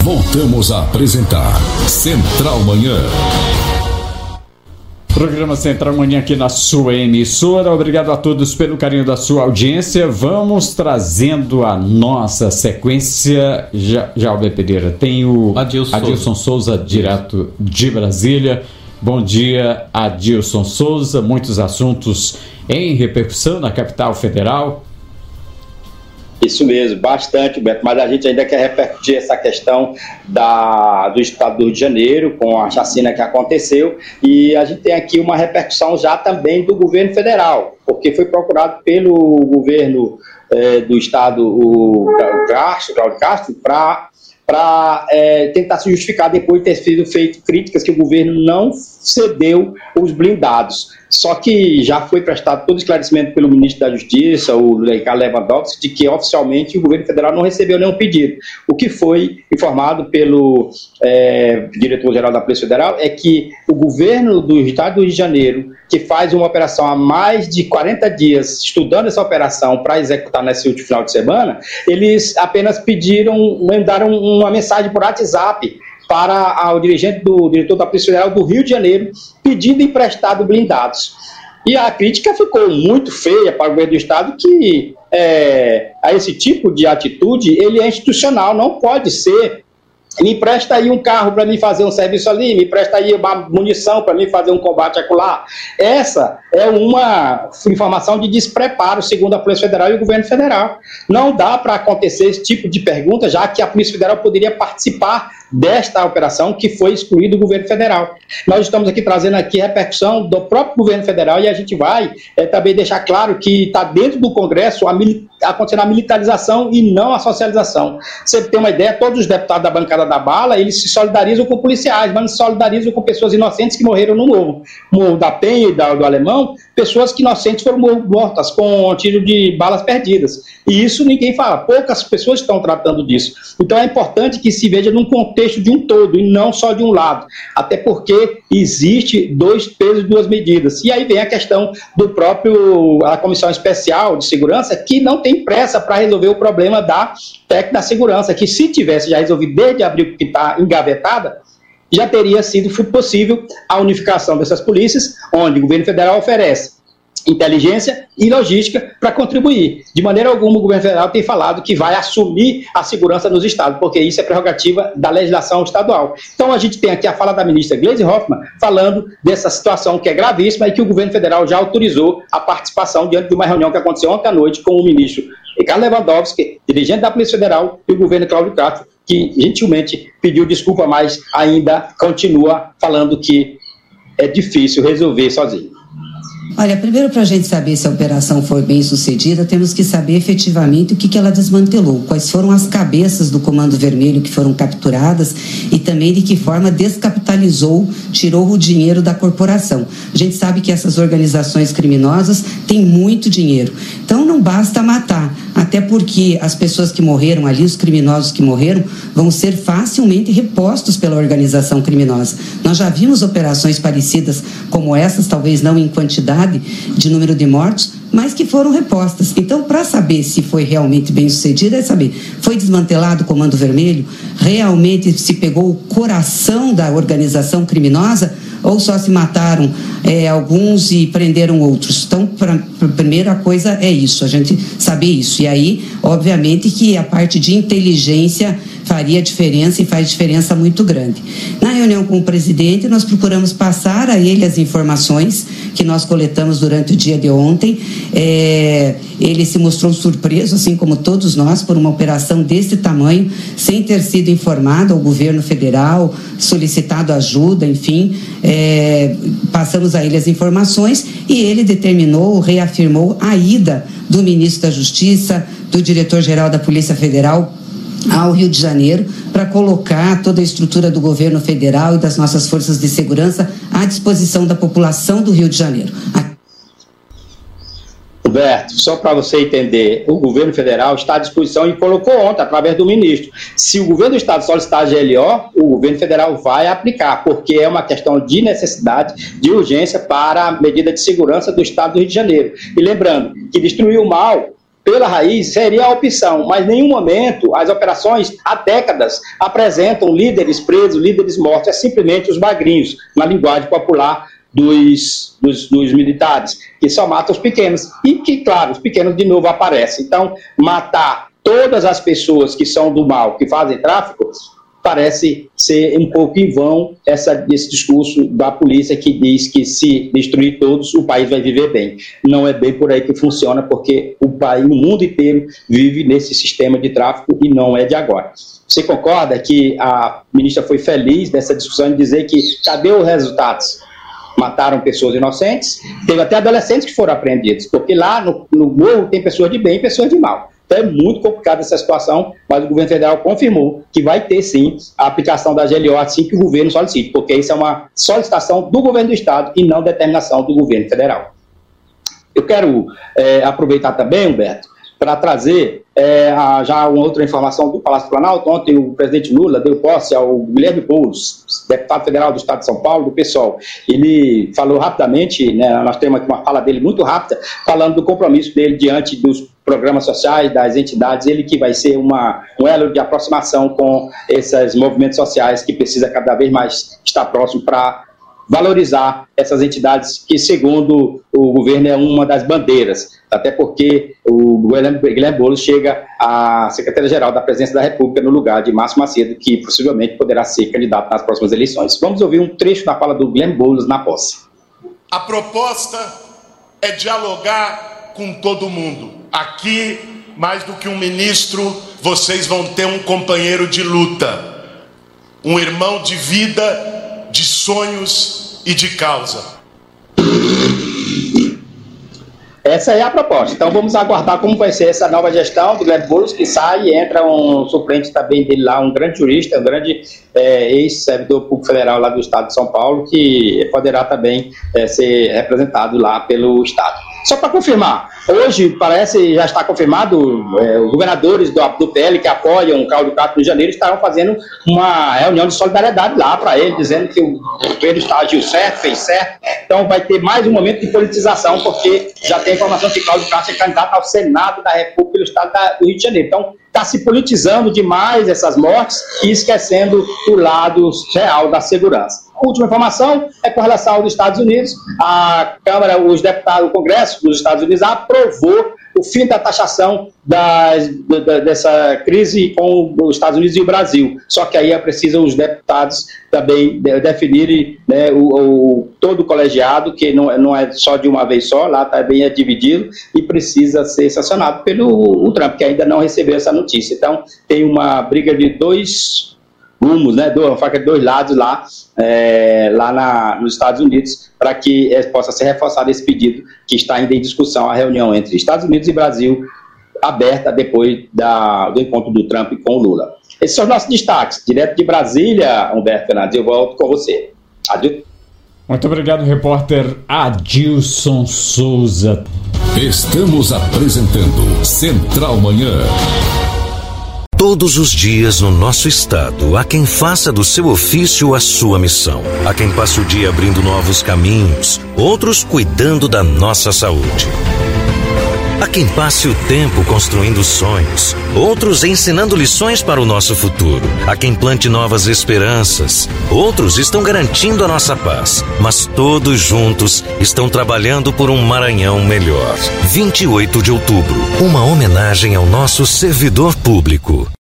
Voltamos a apresentar Central Manhã. Programa Central Manhã aqui na sua emissora. Obrigado a todos pelo carinho da sua audiência. Vamos trazendo a nossa sequência. Jalber Pereira, tem o Adilson Souza, direto de Brasília. Bom dia, Adilson Souza. Muitos assuntos em repercussão na capital federal. Isso mesmo, bastante, Beto, mas a gente ainda quer repercutir essa questão do estado do Rio de Janeiro, com a chacina que aconteceu, e a gente tem aqui uma repercussão já também do governo federal, porque foi procurado pelo governo do estado, o Cláudio Castro, para tentar se justificar depois de ter sido feito críticas que o governo não cedeu os blindados. Só que já foi prestado todo esclarecimento pelo ministro da Justiça, o Ricardo Lewandowski, de que oficialmente o governo federal não recebeu nenhum pedido. O que foi informado pelo diretor-geral da Polícia Federal é que o governo do estado do Rio de Janeiro, que faz uma operação há mais de 40 dias, estudando essa operação para executar nesse último final de semana, eles apenas mandaram uma mensagem por WhatsApp para o diretor da Polícia Federal do Rio de Janeiro, pedindo emprestado blindados. E a crítica ficou muito feia para o governo do estado, que a esse tipo de atitude, ele é institucional, não pode ser. Me empresta aí um carro para mim fazer um serviço ali, me empresta aí uma munição para mim fazer um combate acolá. Essa é uma informação de despreparo, segundo a Polícia Federal e o governo federal. Não dá para acontecer esse tipo de pergunta, já que a Polícia Federal poderia participar desta operação que foi excluído do governo federal. Nós estamos aqui trazendo aqui a repercussão do próprio governo federal e a gente vai também deixar claro que está dentro do Congresso acontecendo a militarização e não a socialização. Você tem uma ideia, todos os deputados da bancada da bala, eles se solidarizam com policiais, mas não se solidarizam com pessoas inocentes que morreram no Morro da Penha e do Alemão, pessoas que inocentes foram mortas com um tiro de balas perdidas. E isso ninguém fala, poucas pessoas estão tratando disso. Então é importante que se veja num contexto de um todo e não só de um lado, até porque existe 2 pesos e 2 medidas. E aí vem a questão a Comissão Especial de Segurança, que não tem pressa para resolver o problema da técnica da segurança, que se tivesse já resolvido desde abril, que está engavetada, já teria sido possível a unificação dessas polícias, onde o governo federal oferece inteligência e logística para contribuir. De maneira alguma, o governo federal tem falado que vai assumir a segurança nos estados, porque isso é prerrogativa da legislação estadual. Então, a gente tem aqui a fala da ministra Gleisi Hoffmann falando dessa situação que é gravíssima e que o governo federal já autorizou a participação diante de uma reunião que aconteceu ontem à noite com o ministro Ricardo Lewandowski, dirigente da Polícia Federal, e o governo Cláudio Castro, que gentilmente pediu desculpa, mas ainda continua falando que é difícil resolver sozinho. Olha, primeiro, para a gente saber se a operação foi bem sucedida, temos que saber efetivamente o que ela desmantelou, quais foram as cabeças do Comando Vermelho que foram capturadas e também de que forma descapitalizou, tirou o dinheiro da corporação. A gente sabe que essas organizações criminosas têm muito dinheiro, então não basta matar, até porque as pessoas que morreram ali, os criminosos que morreram, vão ser facilmente repostos pela organização criminosa. Nós já vimos operações parecidas como essas, talvez não em quantidade de número de mortos, mas que foram repostas. Então, para saber se foi realmente bem sucedido, é saber, foi desmantelado o Comando Vermelho? Realmente se pegou o coração da organização criminosa? Ou só se mataram alguns e prenderam outros? Então, a primeira coisa é isso, a gente saber isso. E aí, obviamente, que a parte de inteligência faria diferença e faz diferença muito grande. Na reunião com o presidente, nós procuramos passar a ele as informações que nós coletamos durante o dia de ontem. Ele se mostrou surpreso, assim como todos nós, por uma operação desse tamanho, sem ter sido informado ao governo federal, solicitado ajuda, enfim. Passamos a ele as informações e ele determinou, reafirmou a ida do ministro da Justiça, do diretor-geral da Polícia Federal ao Rio de Janeiro, para colocar toda a estrutura do governo federal e das nossas forças de segurança à disposição da população do Rio de Janeiro. Roberto, só para você entender, o governo federal está à disposição e colocou ontem, através do ministro. Se o governo do estado solicitar a GLO, o governo federal vai aplicar, porque é uma questão de necessidade, de urgência para a medida de segurança do estado do Rio de Janeiro. E lembrando que destruir o mal pela raiz seria a opção, mas em nenhum momento as operações há décadas apresentam líderes presos, líderes mortos, é simplesmente os magrinhos, na linguagem popular dos militares, que só matam os pequenos, e que, claro, os pequenos de novo aparecem. Então, matar todas as pessoas que são do mal, que fazem tráfico, parece ser um pouco em vão esse discurso da polícia que diz que se destruir todos, o país vai viver bem. Não é bem por aí que funciona, porque o mundo inteiro vive nesse sistema de tráfico e não é de agora. Você concorda que a ministra foi feliz nessa discussão de dizer que cadê os resultados? Mataram pessoas inocentes, teve até adolescentes que foram apreendidos, porque lá no morro tem pessoas de bem e pessoas de mal. Então é muito complicada essa situação, mas o governo federal confirmou que vai ter sim a aplicação da GLO assim que o governo solicite, porque isso é uma solicitação do governo do estado e não determinação do governo federal. Eu quero aproveitar também, Humberto, para trazer já uma outra informação do Palácio do Planalto. Ontem o presidente Lula deu posse ao Guilherme Boulos, deputado federal do estado de São Paulo, do PSOL. Ele falou rapidamente, né, nós temos aqui uma fala dele muito rápida, falando do compromisso dele diante dos programas sociais, das entidades, ele que vai ser um elo de aproximação com esses movimentos sociais que precisa cada vez mais estar próximo para valorizar essas entidades que, segundo o governo, é uma das bandeiras, até porque o Guilherme Boulos chega à Secretaria-Geral da Presidência da República no lugar de Márcio Macedo, que possivelmente poderá ser candidato nas próximas eleições. Vamos ouvir um trecho da fala do Guilherme Boulos na posse. A proposta é dialogar com todo mundo. Aqui, mais do que um ministro, vocês vão ter um companheiro de luta, um irmão de vida, de sonhos e de causa. Essa é a proposta. Então vamos aguardar como vai ser essa nova gestão do Guilherme Boulos, que sai e entra um suplente também dele lá, um grande jurista, um grande ex-servidor público federal lá do estado de São Paulo, que poderá também ser representado lá pelo estado. Só para confirmar, hoje parece, já está confirmado, os governadores do PL que apoiam o Cláudio Castro no Rio de Janeiro estarão fazendo uma reunião de solidariedade lá para ele, dizendo que o governo está agiu certo, fez certo. Então vai ter mais um momento de politização, porque já tem informação que Cláudio Castro é candidato ao Senado da República pelo estado do Rio de Janeiro. Então está se politizando demais essas mortes e esquecendo o lado real da segurança. A última informação é com relação aos Estados Unidos. A Câmara, os deputados, o Congresso dos Estados Unidos aprovou o fim da taxação dessa crise com os Estados Unidos e o Brasil. Só que aí é preciso os deputados também definirem, né, todo o colegiado, que não é só de uma vez só, lá também é dividido e precisa ser sancionado pelo Trump, que ainda não recebeu essa notícia. Então tem uma briga de dois rumos, né, uma faca de dois lados lá nos Estados Unidos, para que possa ser reforçado esse pedido que está ainda em discussão, a reunião entre Estados Unidos e Brasil, aberta depois do encontro do Trump com o Lula. Esses são os nossos destaques. Direto de Brasília, Humberto Fernandes, eu volto com você. Adilson. Muito obrigado, repórter Adilson Souza. Estamos apresentando Central Manhã. Todos os dias no nosso estado, há quem faça do seu ofício a sua missão. Há quem passe o dia abrindo novos caminhos, outros cuidando da nossa saúde. Há quem passe o tempo construindo sonhos, outros ensinando lições para o nosso futuro. Há quem plante novas esperanças, outros estão garantindo a nossa paz. Mas todos juntos estão trabalhando por um Maranhão melhor. 28 de outubro, uma homenagem ao nosso servidor público.